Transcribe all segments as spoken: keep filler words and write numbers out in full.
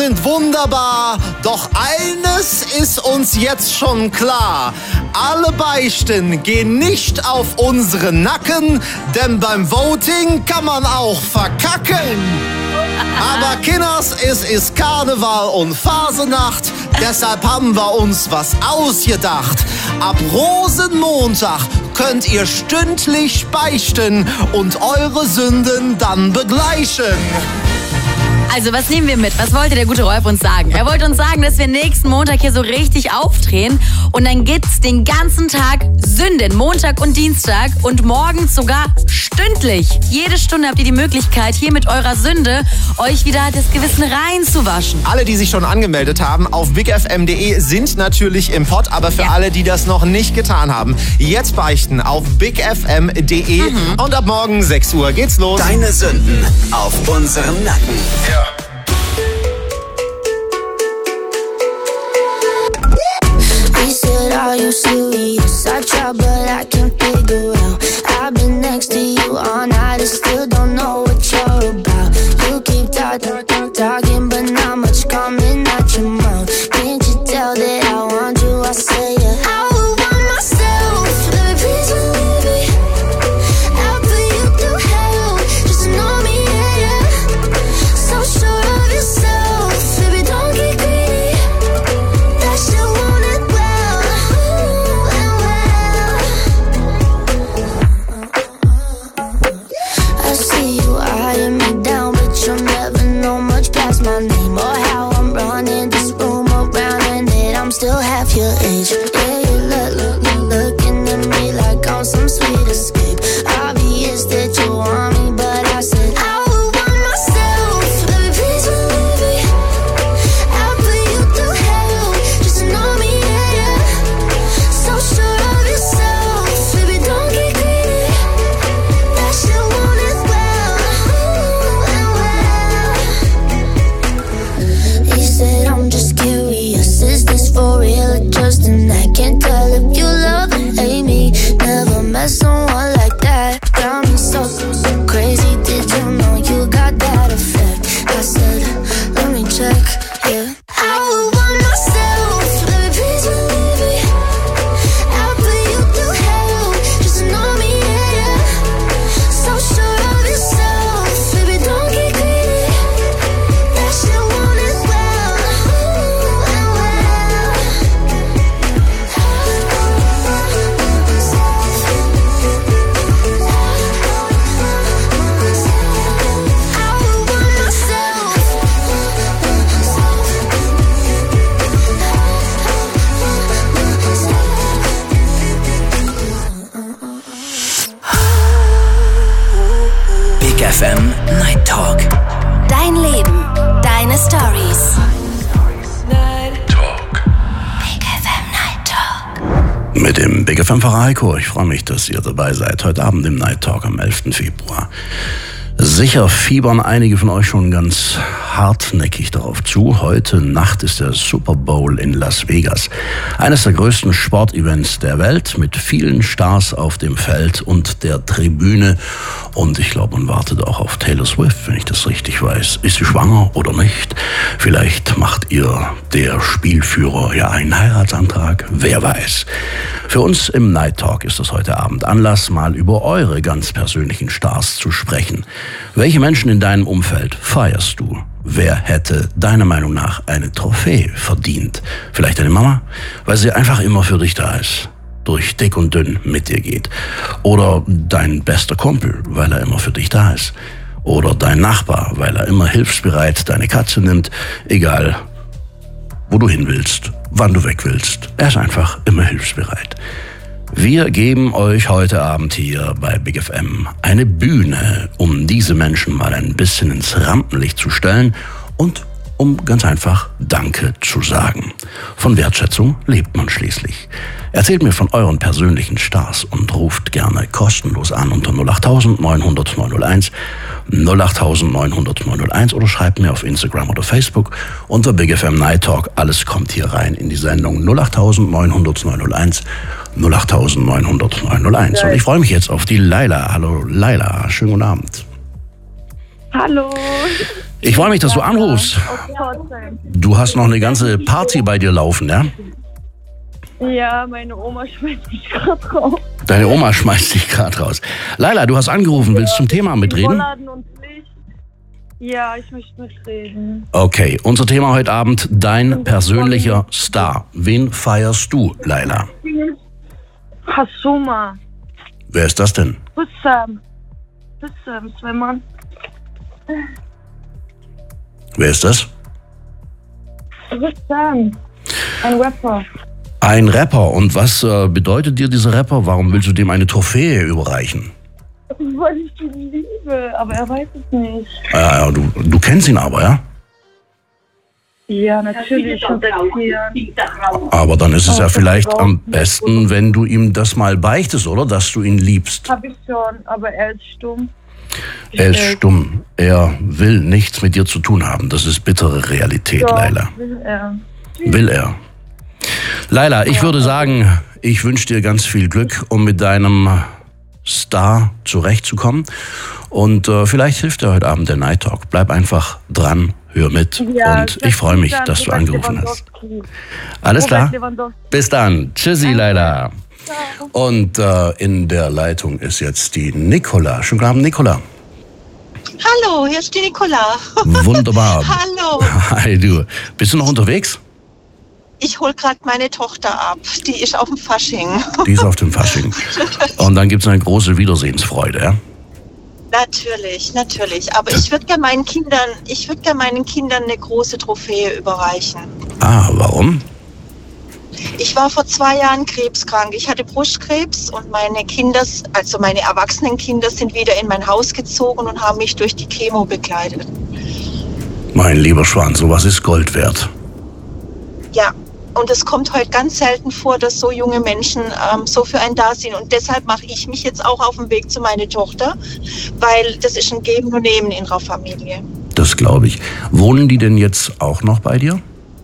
sind wunderbar, doch eines ist uns jetzt schon klar. Alle Beichten gehen nicht auf unsere Nacken, denn beim Voting kann man auch verkacken. Aber Kinders, es ist Karneval und Fasenacht, deshalb haben wir uns was ausgedacht. Ab Rosenmontag könnt ihr stündlich beichten und eure Sünden dann begleichen. Also, was nehmen wir mit? Was wollte der gute Rolf uns sagen? Er wollte uns sagen, dass wir nächsten Montag hier so richtig aufdrehen und dann gibt's den ganzen Tag Sünden, Montag und Dienstag und morgens sogar stündlich. Jede Stunde habt ihr die Möglichkeit, hier mit eurer Sünde euch wieder das Gewissen reinzuwaschen. Alle, die sich schon angemeldet haben auf big f m punkt d e sind natürlich im Pott, aber für ja. alle, die das noch nicht getan haben, jetzt beichten auf big f m punkt d e mhm. und ab morgen sechs Uhr geht's los. Deine Sünden auf unserem Nacken. Ja. Are you serious? I try but I can't figure out. I've been next to you all night and still don't know what you're about. You keep talking, talking but not much coming out your mouth. Can't you tell that I want you? I say yeah. I would want myself, baby, please believe me. I'll put you through hell, just know me, yeah, yeah. So sure of yourself, baby, don't get greedy. That shit won't end well. My name or how I'm running this room around and that I'm still half your age. Yeah, you look, look, look, looking at me like I'm some sweet escape. Obvious that you want me, but I said I would want myself. Baby, please believe me. I'll put you through hell, just know me, yeah, yeah. So sure of yourself, baby, don't get greedy. That shit won't end well. He said, I'm just curious, is this for real or just an act? Can't tell if you love or hate me. Never met someone like that. Got me so, so crazy. Did you know you got that effect? I said, let me check, yeah. I would want myself, baby, please believe me. I'll put you through hell, just know me, yeah, yeah. So sure of yourself, baby, don't get greedy. That shit won't end well. Big F M Night Talk. Dein Leben, deine Stories. Big F M Night Talk. Mit dem Big F M-Pfarrer Heiko. Ich freue mich, dass ihr dabei seid. Heute Abend im Night Talk am elften Februar. Sicher fiebern einige von euch schon ganz hartnäckig darauf zu. Heute Nacht ist der Super Bowl in Las Vegas. Eines der größten Sportevents der Welt mit vielen Stars auf dem Feld und der Tribüne. Und ich glaube, man wartet auch auf Taylor Swift, wenn ich das richtig weiß. Ist sie schwanger oder nicht? Vielleicht macht ihr der Spielführer ja einen Heiratsantrag. Wer weiß. Für uns im Night Talk ist das heute Abend Anlass, mal über eure ganz persönlichen Stars zu sprechen. Welche Menschen in deinem Umfeld feierst du? Wer hätte deiner Meinung nach eine Trophäe verdient? Vielleicht deine Mama, weil sie einfach immer für dich da ist, durch dick und dünn mit dir geht. Oder dein bester Kumpel, weil er immer für dich da ist. Oder dein Nachbar, weil er immer hilfsbereit deine Katze nimmt, egal wo du hin willst, wann du weg willst. Er ist einfach immer hilfsbereit. Wir geben euch heute Abend hier bei Big F M eine Bühne, um diese Menschen mal ein bisschen ins Rampenlicht zu stellen und um ganz einfach Danke zu sagen. Von Wertschätzung lebt man schließlich. Erzählt mir von euren persönlichen Stars und ruft gerne kostenlos an unter null acht neun hundert neun null eins, null acht neun hundert neun null eins oder schreibt mir auf Instagram oder Facebook unter Big F M Night Talk. Alles kommt hier rein in die Sendung null acht neun hundert neun null eins, null acht neun hundert neun null eins. Und ich freue mich jetzt auf die Laila. Hallo Laila, schönen guten Abend. Hallo. Ich freue mich, dass du anrufst. Du hast noch eine ganze Party bei dir laufen, ja? Ja, meine Oma schmeißt mich gerade raus. Deine Oma schmeißt dich gerade raus. Laila, du hast angerufen, willst zum Thema mitreden? Rollladen und Licht. Ja, ich möchte mitreden. Okay, unser Thema heute Abend, dein persönlicher Star. Wen feierst du, Laila? Hasuma. Wer ist das denn? Hussam. Hussam, zwei Mann. Wer ist das? Hussam. Ein Rapper. Ein Rapper. Und was äh, bedeutet dir dieser Rapper? Warum willst du dem eine Trophäe überreichen? Weil ich ihn liebe, aber er weiß es nicht. Ja, ja, du, du kennst ihn aber, ja? Ja, natürlich. Schon seit vier Jahren. Aber dann ist es ja vielleicht am besten, wenn du ihm das mal beichtest, oder? Dass du ihn liebst. Hab ich schon, aber er ist stumm. Er ist stumm. Er will nichts mit dir zu tun haben. Das ist bittere Realität, Doch, Laila. will er. Will er. Laila, ich würde sagen, ich wünsche dir ganz viel Glück, um mit deinem Star zurechtzukommen. Und äh, vielleicht hilft dir heute Abend der Night Talk. Bleib einfach dran, hör mit. Ja, und ich freue mich, dass du angerufen hast. Alles klar? Bis dann. Tschüssi, Laila. Und äh, in der Leitung ist jetzt die Nicola. Schönen guten Abend, Nicola. Hallo, hier ist die Nicola. Wunderbar. Hallo. Hi, du. Bist du noch unterwegs? Ich hole gerade meine Tochter ab. Die ist auf dem Fasching. Die ist auf dem Fasching. Und dann gibt es eine große Wiedersehensfreude, ja? Natürlich, natürlich. Aber ich würde gerne meinen Kindern, ich würde gerne meinen Kindern eine große Trophäe überreichen. Ah, warum? Ich war vor zwei Jahren krebskrank. Ich hatte Brustkrebs und meine Kinder, also meine erwachsenen Kinder, sind wieder in mein Haus gezogen und haben mich durch die Chemo begleitet. Mein lieber Schwan, sowas ist Gold wert. Ja, und es kommt heute ganz selten vor, dass so junge Menschen ähm, so für einen da sind. Und deshalb mache ich mich jetzt auch auf den Weg zu meiner Tochter, weil das ist ein Geben und Nehmen in ihrer Familie. Das glaube ich. Wohnen die denn jetzt auch noch bei dir?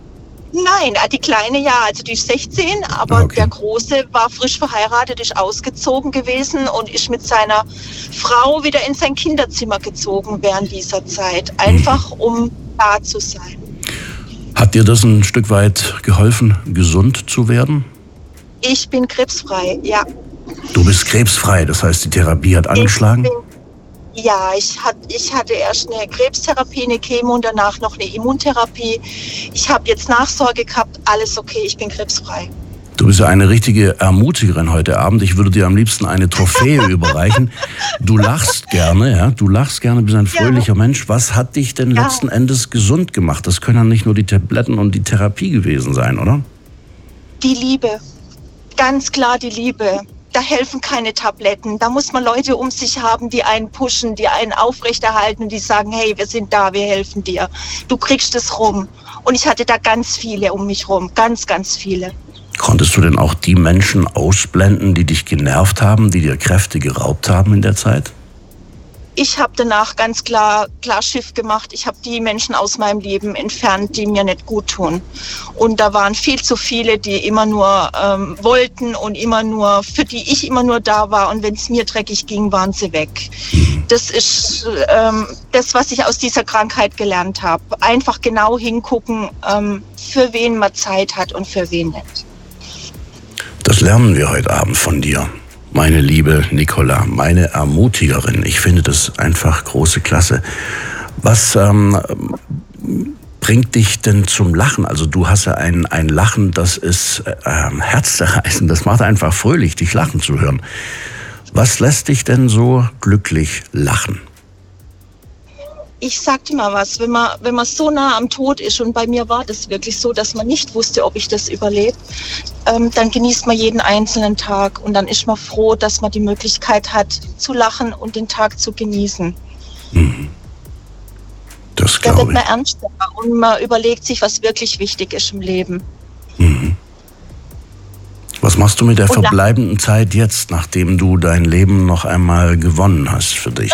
Nein, die Kleine ja, also die ist sechzehn, aber Okay. der Große war frisch verheiratet, ist ausgezogen gewesen und ist mit seiner Frau wieder in sein Kinderzimmer gezogen während dieser Zeit, einfach um da zu sein. Hat dir das ein Stück weit geholfen, gesund zu werden? Ich bin krebsfrei, ja. Du bist krebsfrei, das heißt, die Therapie hat angeschlagen? Ich bin, ja, ich, hat, ich hatte erst eine Krebstherapie, eine Chemo und danach noch eine Immuntherapie. Ich habe jetzt Nachsorge gehabt, alles okay, ich bin krebsfrei. Du bist ja eine richtige Ermutigerin heute Abend. Ich würde dir am liebsten eine Trophäe überreichen. Du lachst gerne, ja? Du lachst gerne, bist ein fröhlicher ja. Mensch. Was hat dich denn ja. letzten Endes gesund gemacht? Das können ja nicht nur die Tabletten und die Therapie gewesen sein, oder? Die Liebe. Ganz klar die Liebe. Da helfen keine Tabletten. Da muss man Leute um sich haben, die einen pushen, die einen aufrechterhalten und die sagen, hey, wir sind da, wir helfen dir. Du kriegst es rum. Und ich hatte da ganz viele um mich rum. Ganz, ganz viele. Konntest du denn auch die Menschen ausblenden, die dich genervt haben, die dir Kräfte geraubt haben in der Zeit? Ich habe danach ganz klar, klar Schiff gemacht. Ich habe die Menschen aus meinem Leben entfernt, die mir nicht gut tun. Und da waren viel zu viele, die immer nur ähm, wollten und immer nur, für die ich immer nur da war. Und wenn es mir dreckig ging, waren sie weg. Das ist ähm, das, was ich aus dieser Krankheit gelernt habe. Einfach genau hingucken, ähm, für wen man Zeit hat und für wen nicht. Das lernen wir heute Abend von dir. Meine liebe Nicola, meine Ermutigerin. Ich finde das einfach große Klasse. Was ähm, bringt dich denn zum Lachen? Also du hast ja ein, ein Lachen, das ist ähm, herzzerreißend. Das macht einfach fröhlich, dich lachen zu hören. Was lässt dich denn so glücklich lachen? Ich sag dir mal was, wenn man, wenn man so nah am Tod ist, und bei mir war das wirklich so, dass man nicht wusste, ob ich das überlebe, ähm, dann genießt man jeden einzelnen Tag und dann ist man froh, dass man die Möglichkeit hat, zu lachen und den Tag zu genießen. Mhm. Das Da glaube wird ich. man ernster und man überlegt sich, was wirklich wichtig ist im Leben. Mhm. Was machst du mit der Und verbleibenden Zeit jetzt, nachdem du dein Leben noch einmal gewonnen hast für dich?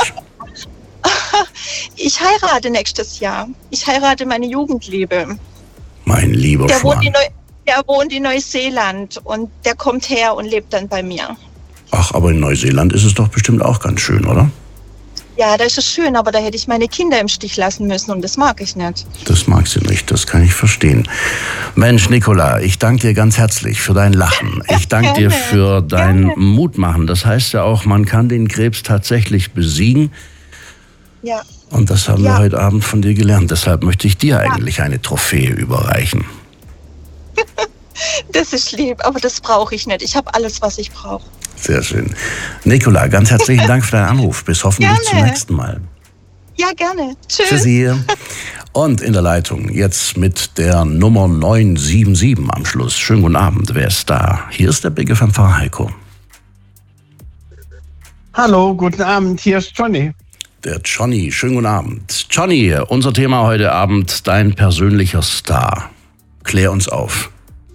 Ich heirate nächstes Jahr. Ich heirate meine Jugendliebe. Mein lieber Der wohnt, Schwan. in Neu- der wohnt in Neuseeland und der kommt her und lebt dann bei mir. Ach, aber in Neuseeland ist es doch bestimmt auch ganz schön, oder? Ja, das ist schön, aber da hätte ich meine Kinder im Stich lassen müssen und das mag ich nicht. Das magst du nicht, das kann ich verstehen. Mensch, Nicola, ich danke dir ganz herzlich für dein Lachen. Ich danke dir für dein Gerne. Mutmachen. Das heißt ja auch, man kann den Krebs tatsächlich besiegen. Ja. Und das haben ja. wir heute Abend von dir gelernt. Deshalb möchte ich dir ja. eigentlich eine Trophäe überreichen. Das ist lieb, aber das brauche ich nicht. Ich habe alles, was ich brauche. Sehr schön. Nicola, ganz herzlichen Dank für deinen Anruf. Bis hoffentlich gerne. Zum nächsten Mal. Ja, gerne. Tschüss. Tschüssi. Und in der Leitung jetzt mit der Nummer neun sieben sieben am Schluss. Schönen guten Abend. Wer ist da? Hier ist der Big F M-Fahrer Heiko. Hallo, guten Abend. Hier ist Johnny. Der Johnny. Schönen guten Abend. Johnny, unser Thema heute Abend, dein persönlicher Star. Klär uns auf.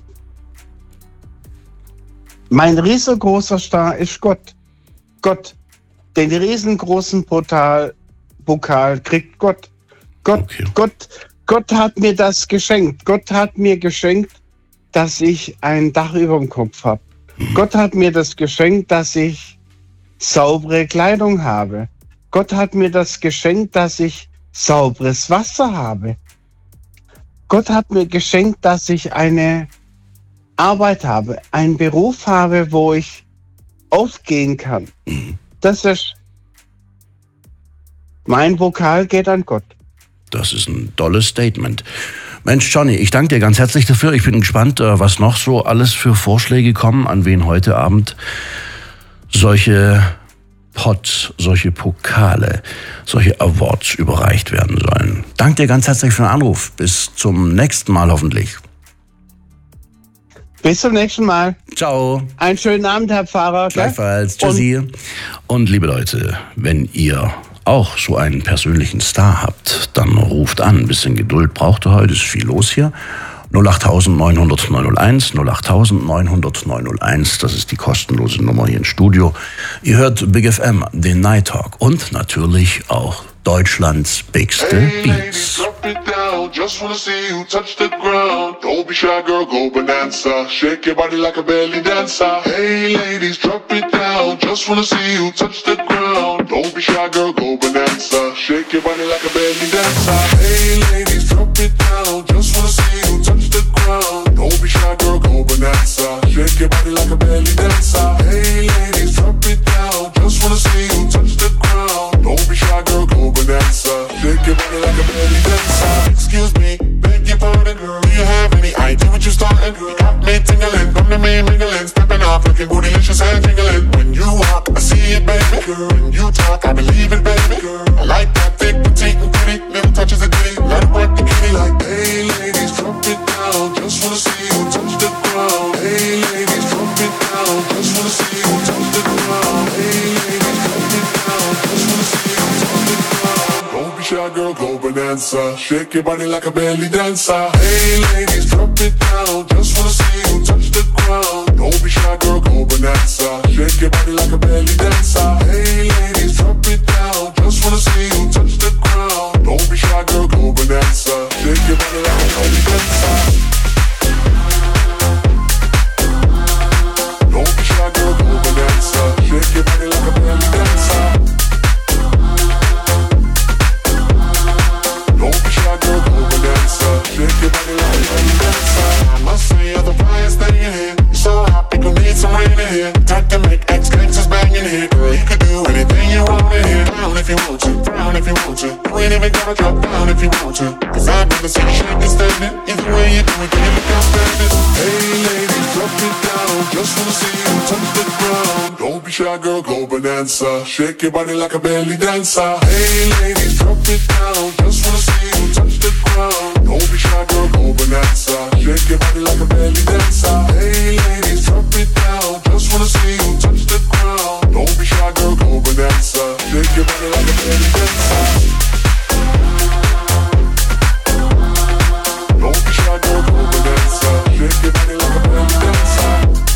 Mein riesengroßer Star ist Gott. Gott. Den riesengroßen Pokal, Pokal kriegt Gott. Gott, okay. Gott, Gott hat mir das geschenkt. Gott hat mir geschenkt, dass ich ein Dach über dem Kopf habe. Mhm. Gott hat mir das geschenkt, dass ich saubere Kleidung habe. Gott hat mir das geschenkt, dass ich sauberes Wasser habe. Gott hat mir geschenkt, dass ich eine Arbeit habe, einen Beruf habe, wo ich aufgehen kann. Das ist, mein Vokal geht an Gott. Das ist ein tolles Statement. Mensch, Johnny, ich danke dir ganz herzlich dafür. Ich bin gespannt, was noch so alles für Vorschläge kommen, an wen heute Abend solche Pots, solche Pokale, solche Awards überreicht werden sollen. Danke dir ganz herzlich für den Anruf. Bis zum nächsten Mal hoffentlich. Bis zum nächsten Mal. Ciao. Einen schönen Abend, Herr Pfarrer. Gleichfalls. Tschüssi. Und, Und liebe Leute, wenn ihr auch so einen persönlichen Star habt, dann ruft an. Ein bisschen Geduld braucht ihr heute, ist viel los hier. null acht neun null null neun null eins, null acht neun null null neun null eins, das ist die kostenlose Nummer hier im Studio. Ihr hört Big F M, den Night Talk und natürlich auch Deutschlands bigste Hey Beats. ladies, drop it down, just wanna see you touch the ground. Don't be shy, girl, go bonanza. Shake your body like a belly dancer. Hey ladies, drop it down, just wanna see you touch the ground. Don't be shy, girl, go bonanza. Shake your body like a belly dancer. Hey ladies, drop it down, just wanna see you touch the ground. Don't be shy, girl, go bonanza. Shake your body like a belly dancer. Hey ladies, drop it down, just wanna see you touch the ground. Don't be shy, girl, go bonanza. Shake your body like a belly dancer. Excuse me, beg your pardon, girl. Do you have any idea what you're starting, girl? Got me tingling, come to me mingling, stepping off, looking bootylicious and jingling. When you walk, I see it, baby, girl. When you talk, I believe it, baby, girl. I like that thick, petite, and pretty. Little touches of ditty, let it work the kitty. Like, hey, ladies, drop it down. Just wanna see you touch the ground. Hey, ladies, drop it down. Just wanna see you touch the ground. Hey, ladies, drop it down. Just wanna see you touch the ground. Don't be shy, girl, go bonanza. Shake your body like a belly dancer. Hey, ladies, drop it down. Just wanna see you touch the ground. Don't be shy, girl, go bonanza. Shake your body like a belly dancer. Hey, ladies, drop it down. Just wanna see you touch the ground. Don't be shy, girl, go bonanza. Shake your body like a belly dancer. Don't be shy, girl, go bonanza. Shake your body like a belly dancer. Don't be shy, girl, go bonanza. Shake your body like a belly dancer. I must say you're the brightest thing in here. You're so hot, we gon' need some rain in here. Time to make ex-gangsters bang in here. Girl, you could do anything you want in here. Down if you want to, down if you want to. You ain't even gotta drop down if you want to. Cause I've never seen you shake and standing. Either way you do it, then you look outstanding. Hey ladies, drop it down. Just wanna see you touch the ground. Don't be shy, girl, go bonanza. Shake your body like a belly dancer. Hey ladies, drop it down. Just wanna see you touch the ground. Don't be shy, girl, go bonanza. Shake your body like a belly dancer. Hey ladies, drop it down. Just wanna see you touch the ground. Don't be shy, girl, go bonanza. Shake your body like a belly dancer. Don't be shy, girl, go bonanza. Shake your body like a belly dancer.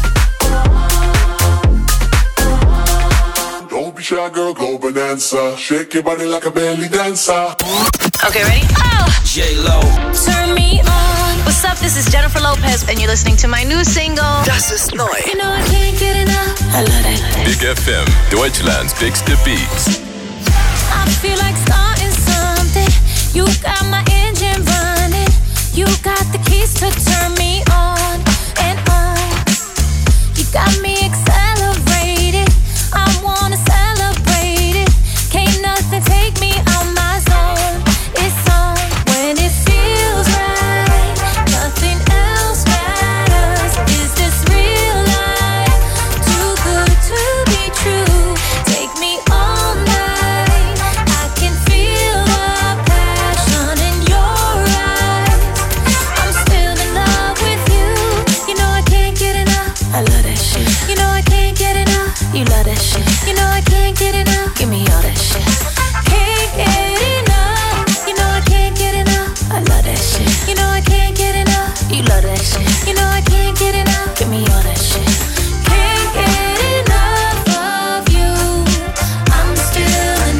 Don't be shy, girl, go bonanza. Shake your body like a belly dancer. Okay, ready? Oh! J-Lo. Turn me on. What's up? This is Jennifer Lopez, and you're listening to my new single. Das ist neu. You know I can't get enough. I love it. Big F M, Deutschlands bigste Beats. I'm feel like starting something. You got my engine running. You got the keys to turn me on and on. You got me accelerated. I wanna celebrate it. Can't nothing take me out my zone. It's on when it feels right. Nothing else matters. Is this real life? Too good to be true. Take me all night. I can feel the passion in your eyes. I'm still in love with you. You know I can't get enough. I love that shit. You know I can't get enough. You love that shit. You know I can't get enough. Give me all that shit. Can't get enough. You know I can't get enough. I love that shit. You know I can't get enough. You love that shit. You know I can't get enough. Give me all that shit. Can't get enough of you. I'm still in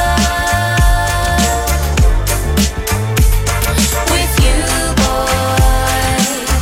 love with you, boy.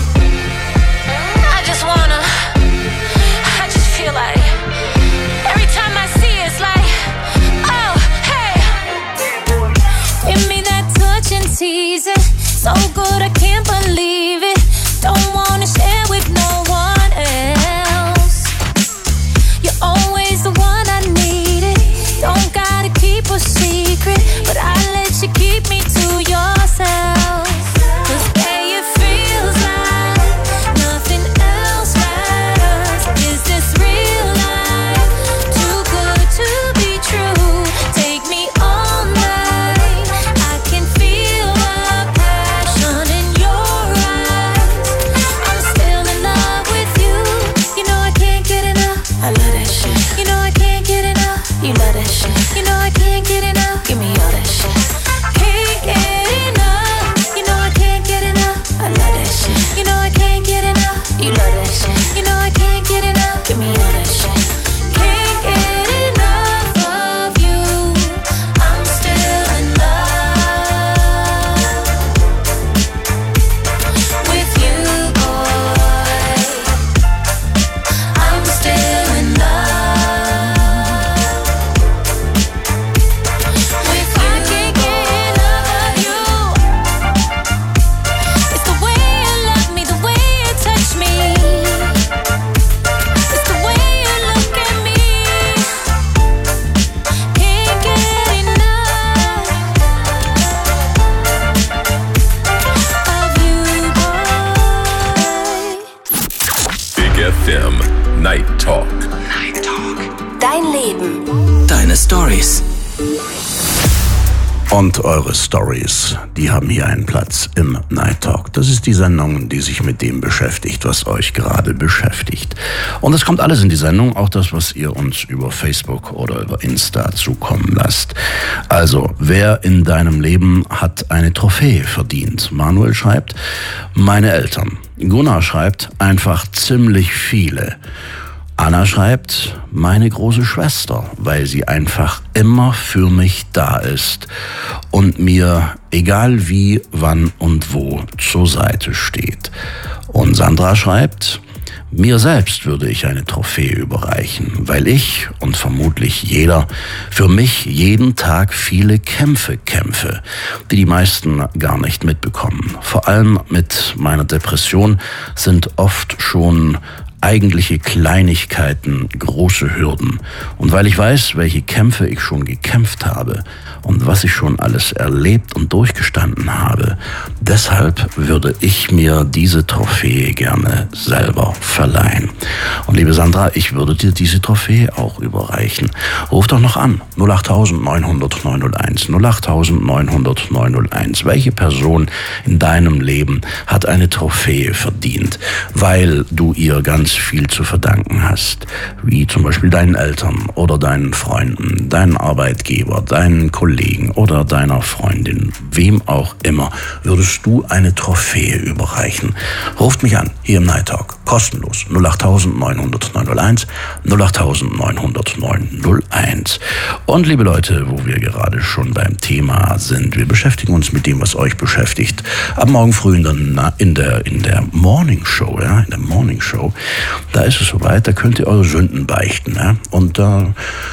I just wanna, I just feel like every time I see it, it's like, oh, hey. Give me that touch and tease it. So good I can't believe it. Don't wanna share with no one else. You're always the one I needed. Don't gotta keep a secret, but I let you keep me to yourself. 'Cause hey, it feels like nothing else matters. Is this real life? Too good to be true. Take me all night. I can feel the passion in your eyes. I'm still in love with you. You know I can't get enough. I love that shit. You know I can't get enough. You love that shit. You know I can't get enough. Give me all that shit. Can't get enough. You know I can't get enough. I love that shit. You know I can't get enough. You love that shit. You know I can't get enough. Give me all that shit. Can't get enough of you. I'm still in love with you, boy. I'm still in love with you. I can't get enough of you. It's the way you love me, the way you touch me. It's the way you look at me. Can't get enough of you, boy. Big F M Night Talk. Dein Leben. Deine Stories. Und eure Stories, die haben hier einen Platz im Night Talk. Das ist die Sendung, die sich mit dem beschäftigt, was euch gerade beschäftigt. Und es kommt alles in die Sendung, auch das, was ihr uns über Facebook oder über Insta zukommen lasst. Also, wer in deinem Leben hat eine Trophäe verdient? Manuel schreibt, meine Eltern. Gunnar schreibt, einfach ziemlich viele. Anna schreibt, meine große Schwester, weil sie einfach immer für mich da ist und mir, egal wie, wann und wo, zur Seite steht. Und Sandra schreibt, mir selbst würde ich eine Trophäe überreichen, weil ich und vermutlich jeder für mich jeden Tag viele Kämpfe kämpfe, die die meisten gar nicht mitbekommen. Vor allem mit meiner Depression sind oft schon eigentliche Kleinigkeiten große Hürden. Und weil ich weiß, welche Kämpfe ich schon gekämpft habe und was ich schon alles erlebt und durchgestanden habe, deshalb würde ich mir diese Trophäe gerne selber verleihen. Und liebe Sandra, ich würde dir diese Trophäe auch überreichen. Ruf doch noch an, null acht neun null null neun null eins, null acht neun null null neun null eins. Welche Person in deinem Leben hat eine Trophäe verdient, weil du ihr ganz viel zu verdanken hast, wie zum Beispiel deinen Eltern oder deinen Freunden, deinen Arbeitgeber, deinen Kollegen oder deiner Freundin, wem auch immer, würdest du eine Trophäe überreichen. Ruft mich an, hier im Night Talk, kostenlos, null acht neun null null neun null eins, null acht neun null null neun null eins. Und liebe Leute, wo wir gerade schon beim Thema sind, wir beschäftigen uns mit dem, was euch beschäftigt. Ab morgen früh in der, in der, in der Morning Show, ja, in der Morning Show, da ist es soweit, da könnt ihr eure Sünden beichten. Ja? Und da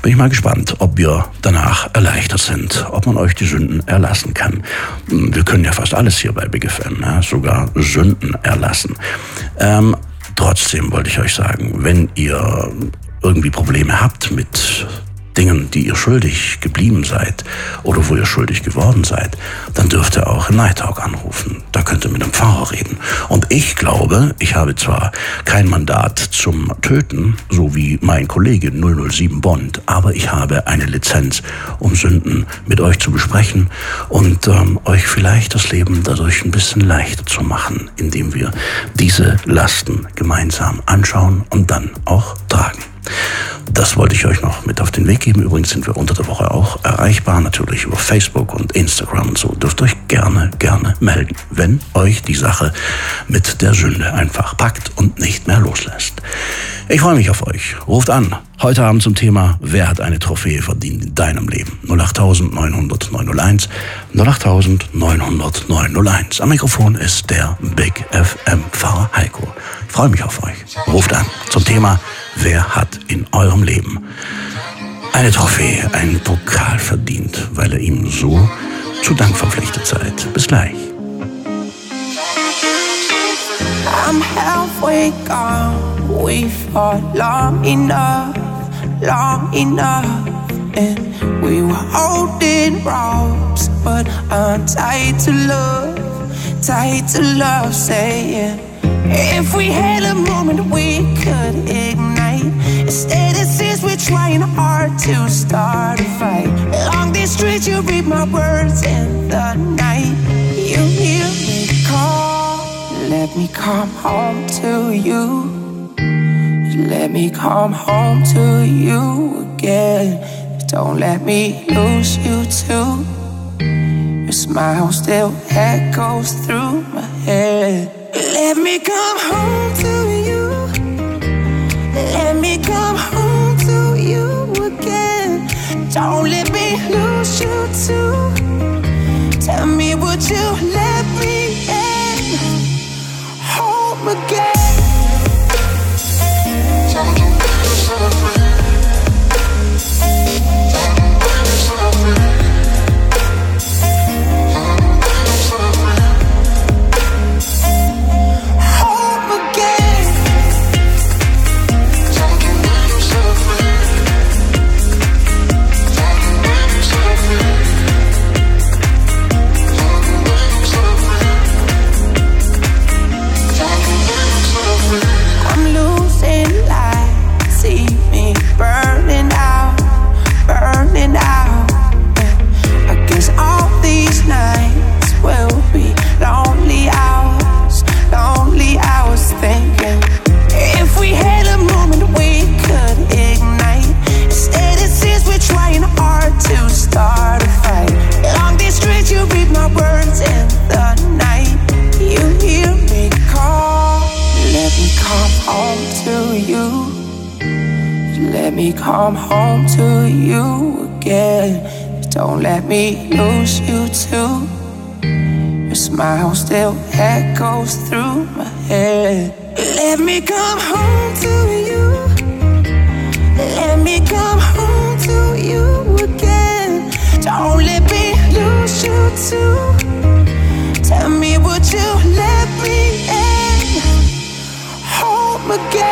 bin ich mal gespannt, ob wir danach erleichtert sind, ob man euch die Sünden erlassen kann. Wir können ja fast alles hier bei Big F M, ja, sogar Sünden erlassen. Ähm, trotzdem wollte ich euch sagen, wenn ihr irgendwie Probleme habt mit Dingen, die ihr schuldig geblieben seid oder wo ihr schuldig geworden seid, dann dürft ihr auch in Night Talk anrufen. Da könnt ihr mit dem Pfarrer reden. Und ich glaube, ich habe zwar kein Mandat zum Töten, so wie mein Kollege null null sieben Bond, aber ich habe eine Lizenz, um Sünden mit euch zu besprechen und ähm, euch vielleicht das Leben dadurch ein bisschen leichter zu machen, indem wir diese Lasten gemeinsam anschauen und dann auch tragen. Das wollte ich euch noch mit auf den Weg geben. Übrigens sind wir unter der Woche auch erreichbar, natürlich über Facebook und Instagram und so. Dürft euch gerne, gerne melden, wenn euch die Sache mit der Sünde einfach packt und nicht mehr loslässt. Ich freue mich auf euch. Ruft an. Heute Abend zum Thema, wer hat eine Trophäe verdient in deinem Leben? null acht neun null null neun null eins, null acht neun null null neun null eins. Am Mikrofon ist der Big F M Pfarrer Heiko. Ich freue mich auf euch. Ruft an zum Thema, wer hat in eurem Leben eine Trophäe, einen Pokal verdient, weil ihr ihm so zu Dank verpflichtet seid. Bis gleich. I'm halfway gone. We fought long enough, long enough, and we were holding ropes, but I'm tied to love, tied to love, saying if we had a moment we could ignite. Instead it seems we're trying hard to start a fight. Along these streets you read my words in the night. You hear me call, let me come home to you. Let me come home to you again. Don't let me lose you too. Your smile still echoes through my head. Let me come home to you. Let me come home to you again. Don't let me lose you too. Tell me, would you let me in? Home again. Come home to you again. Don't let me lose you too. Your smile still echoes through my head. Let me come home to you. Let me come home to you again. Don't let me lose you too. Tell me, would you let me in? Home again.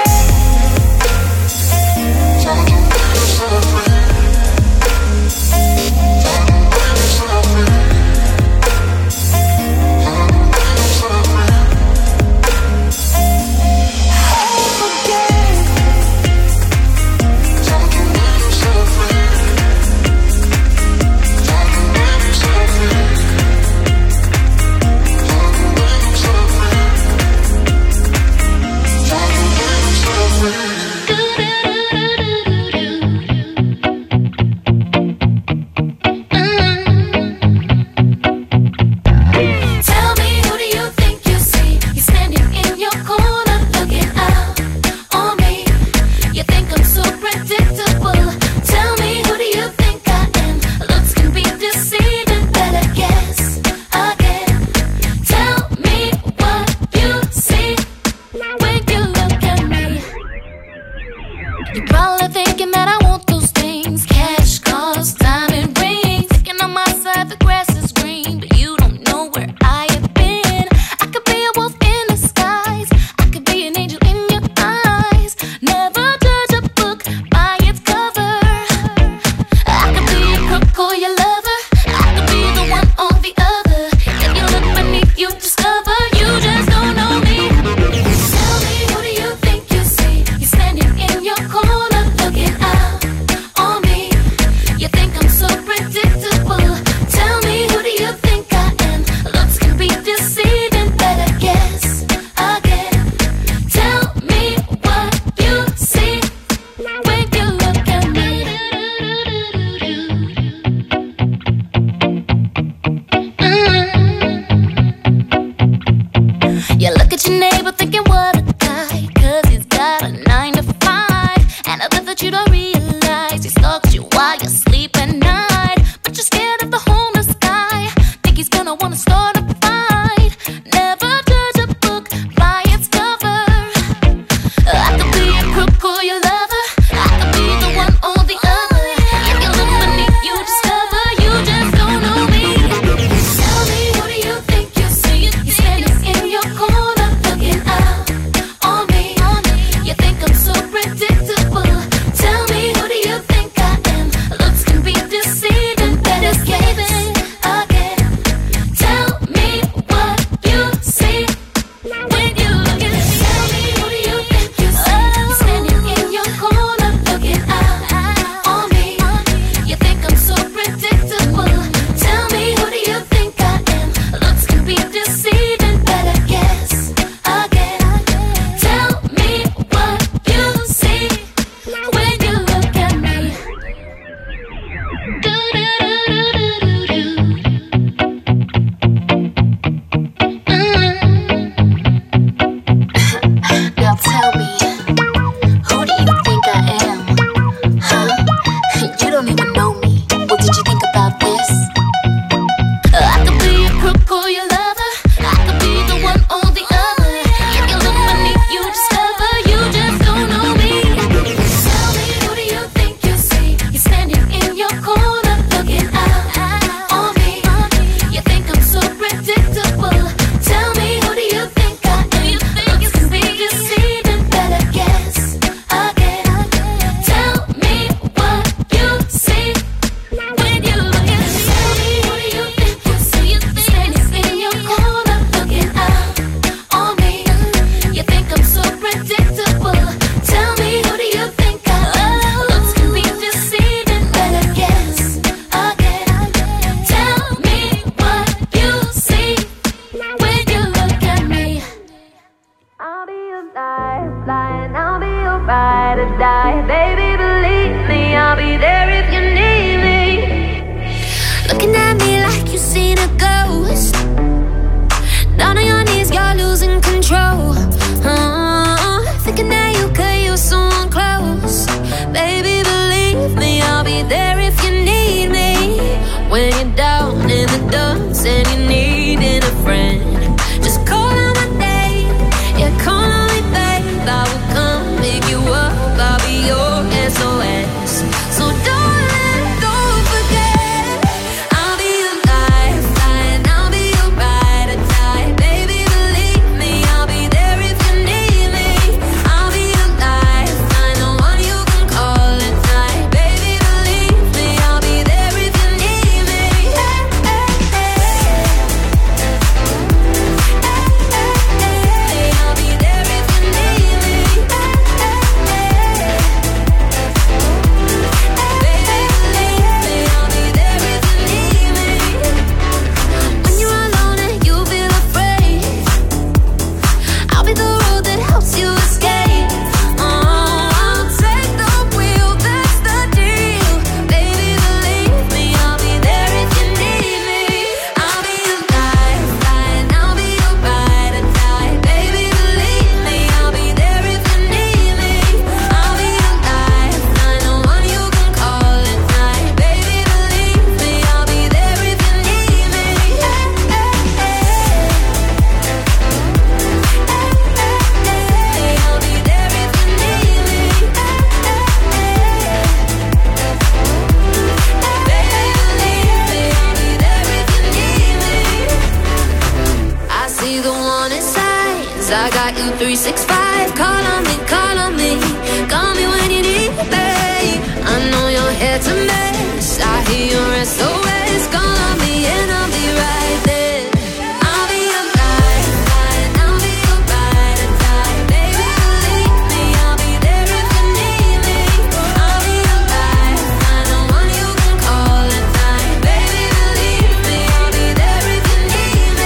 I got you three sixty-five. Call on me, call on me. Call me when you need me, babe. I know your head's a mess. I hear your S O S. Call on me and I'll be right there. I'll be your guide, guide. I'll be your ride or die. Baby, believe me, I'll be there if you need me. I'll be your guide, find the one you can call at night. Baby, believe me, I'll be there if you need me.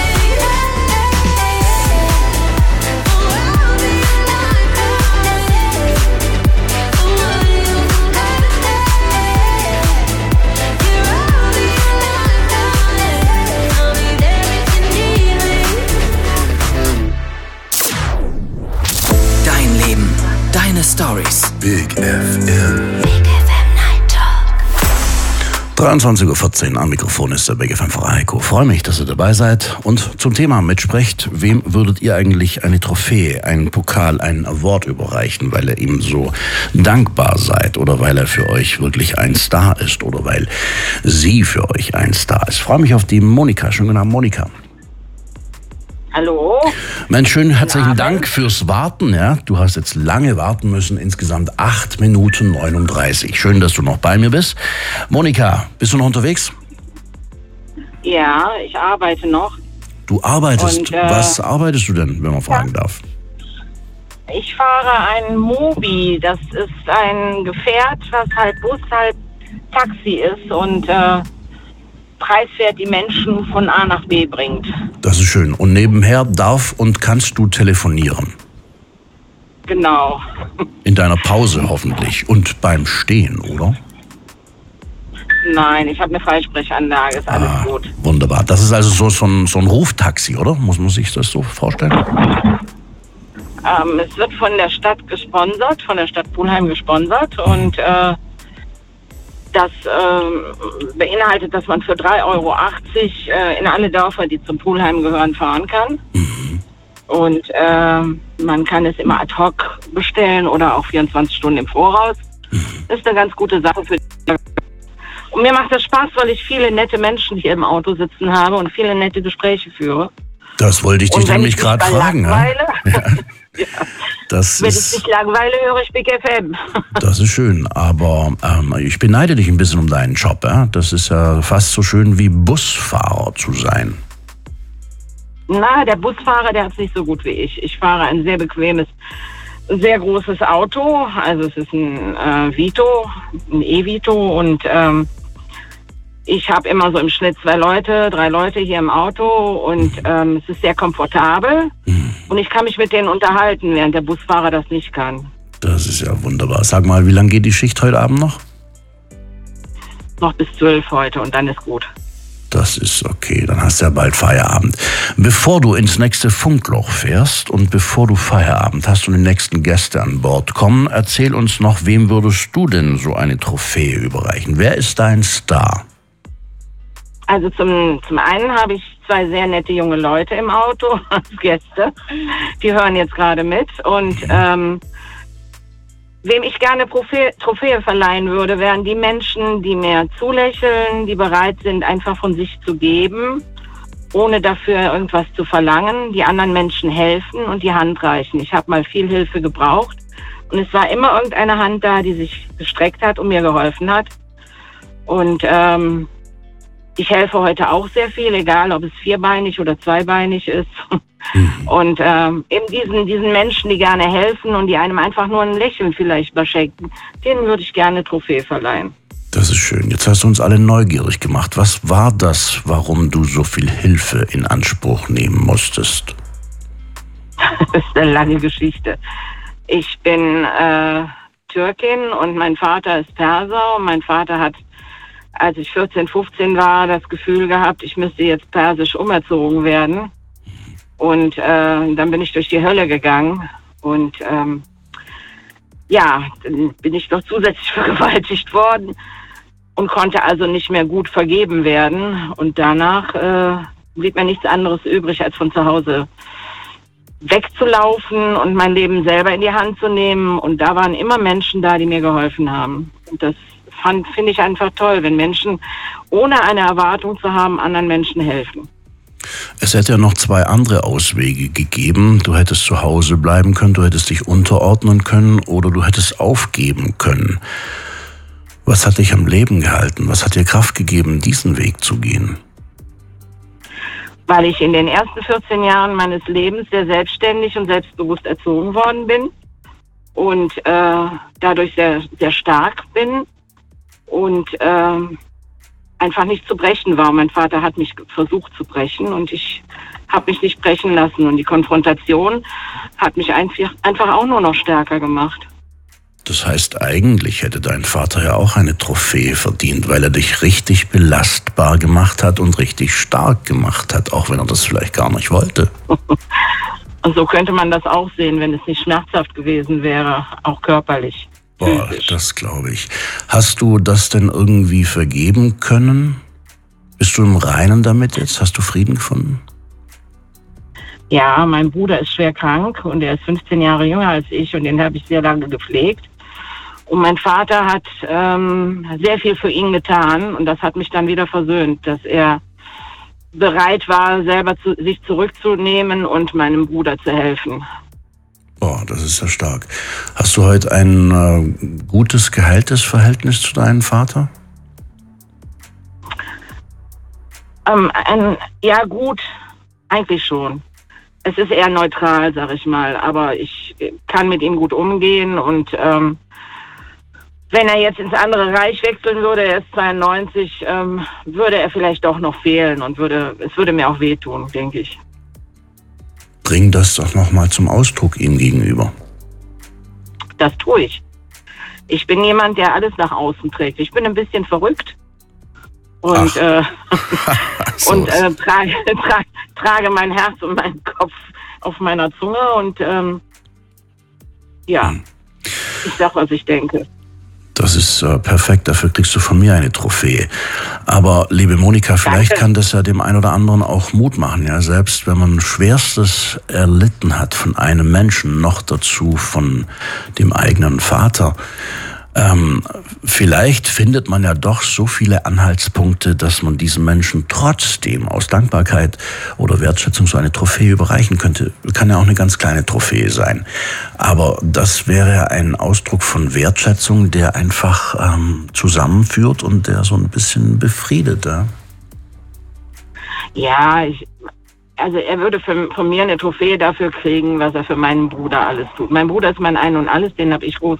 Dein Leben, deine Stories. Big F M. dreiundzwanzig Uhr vierzehn am Mikrofon ist der Big F M-Pfarrer Heiko. Freue mich, dass ihr dabei seid und zum Thema mitsprecht. Wem würdet ihr eigentlich eine Trophäe, einen Pokal, einen Award überreichen, weil ihr ihm so dankbar seid oder weil er für euch wirklich ein Star ist oder weil sie für euch ein Star ist? Freue mich auf die Monika. Schönen guten Abend, Monika. Hallo. Mensch, schön, herzlichen Dank fürs Warten. Ja, du hast jetzt lange warten müssen, insgesamt acht Minuten neununddreißig. Schön, dass du noch bei mir bist. Monika, bist du noch unterwegs? Ja, ich arbeite noch. Du arbeitest. Und, äh, Was arbeitest du denn, wenn man fragen darf? Ich fahre ein Mobi. Das ist ein Gefährt, was halb Bus, halb Taxi ist und äh, preiswert die Menschen von A nach B bringt. Das ist schön. Und nebenher darf und kannst du telefonieren? Genau. In deiner Pause hoffentlich. Und beim Stehen, oder? Nein, ich habe eine Freisprechanlage, ist alles Ah, gut. wunderbar. Das ist also so, so, ein, so ein Ruftaxi, oder? Muss man sich das so vorstellen? Ähm, es wird von der Stadt gesponsert, von der Stadt Pulheim gesponsert und äh, das ähm, beinhaltet, dass man für drei Euro achtzig äh, in alle Dörfer, die zum Pulheim gehören, fahren kann. Mhm. Und äh, man kann es immer ad hoc bestellen oder auch vierundzwanzig Stunden im Voraus. Mhm. Das ist eine ganz gute Sache für die. Und mir macht das Spaß, weil ich viele nette Menschen hier im Auto sitzen habe und viele nette Gespräche führe. Das wollte ich dich Und wenn nämlich ich mich gerade dann fragen. Ja? langweile, Ja. Das wenn ich ist, mich langweile, höre ich Big F M. das ist schön, aber ähm, ich beneide dich ein bisschen um deinen Job. Ja? Das ist ja fast so schön wie Busfahrer zu sein. Na, der Busfahrer, der hat es nicht so gut wie ich. Ich fahre ein sehr bequemes, sehr großes Auto. Also es ist ein äh, Vito, ein E-Vito und ähm, ich habe immer so im Schnitt zwei Leute, drei Leute hier im Auto und ähm, es ist sehr komfortabel und ich kann mich mit denen unterhalten, während der Busfahrer das nicht kann. Das ist ja wunderbar. Sag mal, wie lange geht die Schicht heute Abend noch? Noch bis zwölf heute und dann ist gut. Das ist okay, dann hast du ja bald Feierabend. Bevor du ins nächste Funkloch fährst und bevor du Feierabend hast und die nächsten Gäste an Bord kommen, erzähl uns noch, wem würdest du denn so eine Trophäe überreichen? Wer ist dein Star? Also zum, zum einen habe ich zwei sehr nette junge Leute im Auto als Gäste. Die hören jetzt gerade mit. Und ähm, wem ich gerne Trophäe, Trophäe verleihen würde, wären die Menschen, die mir zulächeln, die bereit sind, einfach von sich zu geben, ohne dafür irgendwas zu verlangen, die anderen Menschen helfen und die Hand reichen. Ich habe mal viel Hilfe gebraucht und es war immer irgendeine Hand da, die sich gestreckt hat und mir geholfen hat. Und ähm, ich helfe heute auch sehr viel, egal ob es vierbeinig oder zweibeinig ist. Mhm. Und ähm, eben diesen, diesen Menschen, die gerne helfen und die einem einfach nur ein Lächeln vielleicht mal schenken, denen würde ich gerne eine Trophäe verleihen. Das ist schön. Jetzt hast du uns alle neugierig gemacht. Was war das, warum du so viel Hilfe in Anspruch nehmen musstest? Das ist eine lange Geschichte. Ich bin äh, Türkin und mein Vater ist Perser und mein Vater hat, als ich vierzehn, fünfzehn war, das Gefühl gehabt, ich müsste jetzt persisch umerzogen werden. Und äh, dann bin ich durch die Hölle gegangen. Und ähm, ja, dann bin ich noch zusätzlich vergewaltigt worden und konnte also nicht mehr gut vergeben werden. Und danach äh, blieb mir nichts anderes übrig, als von zu Hause wegzulaufen und mein Leben selber in die Hand zu nehmen. Und da waren immer Menschen da, die mir geholfen haben. Und das finde ich einfach toll, wenn Menschen ohne eine Erwartung zu haben, anderen Menschen helfen. Es hätte ja noch zwei andere Auswege gegeben. Du hättest zu Hause bleiben können, du hättest dich unterordnen können oder du hättest aufgeben können. Was hat dich am Leben gehalten? Was hat dir Kraft gegeben, diesen Weg zu gehen? Weil ich in den ersten vierzehn Jahren meines Lebens sehr selbstständig und selbstbewusst erzogen worden bin und äh, dadurch sehr, sehr stark bin und äh, einfach nicht zu brechen war. Mein Vater hat mich versucht zu brechen und ich habe mich nicht brechen lassen. Und die Konfrontation hat mich einfach, einfach auch nur noch stärker gemacht. Das heißt, eigentlich hätte dein Vater ja auch eine Trophäe verdient, weil er dich richtig belastbar gemacht hat und richtig stark gemacht hat, auch wenn er das vielleicht gar nicht wollte. Und so könnte man das auch sehen, wenn es nicht schmerzhaft gewesen wäre, auch körperlich. Boah, das glaube ich. Hast du das denn irgendwie vergeben können? Bist du im Reinen damit jetzt? Hast du Frieden gefunden? Ja, mein Bruder ist schwer krank und er ist fünfzehn Jahre jünger als ich und den habe ich sehr lange gepflegt. Und mein Vater hat ähm, sehr viel für ihn getan und das hat mich dann wieder versöhnt, dass er bereit war, selber zu, sich zurückzunehmen und meinem Bruder zu helfen. Boah, das ist ja stark. Hast du heute ein äh, gutes, geheiltes Verhältnis zu deinem Vater? Ähm, ein, ja gut, eigentlich schon. Es ist eher neutral, sag ich mal, aber ich kann mit ihm gut umgehen und ähm, wenn er jetzt ins andere Reich wechseln würde, er ist zweiundneunzig, ähm, würde er vielleicht doch noch fehlen und würde, es würde mir auch wehtun, denke ich. Bring das doch nochmal zum Ausdruck ihm gegenüber. Das tue ich. Ich bin jemand, der alles nach außen trägt. Ich bin ein bisschen verrückt und, äh, und äh, trage, trage, trage mein Herz und meinen Kopf auf meiner Zunge und ähm, ja, hm. ich sag, was ich denke. Das ist äh, perfekt, dafür kriegst du von mir eine Trophäe. Aber liebe Monika, vielleicht Danke. Kann das ja dem einen oder anderen auch Mut machen. Ja, selbst wenn man Schwerstes erlitten hat von einem Menschen, noch dazu von dem eigenen Vater. Ähm, vielleicht findet man ja doch so viele Anhaltspunkte, dass man diesen Menschen trotzdem aus Dankbarkeit oder Wertschätzung so eine Trophäe überreichen könnte. Kann ja auch eine ganz kleine Trophäe sein. Aber das wäre ein Ausdruck von Wertschätzung, der einfach ähm, zusammenführt und der so ein bisschen befriedet. Ja, ja ich, also er würde für, von mir eine Trophäe dafür kriegen, was er für meinen Bruder alles tut. Mein Bruder ist mein Ein und Alles, den habe ich groß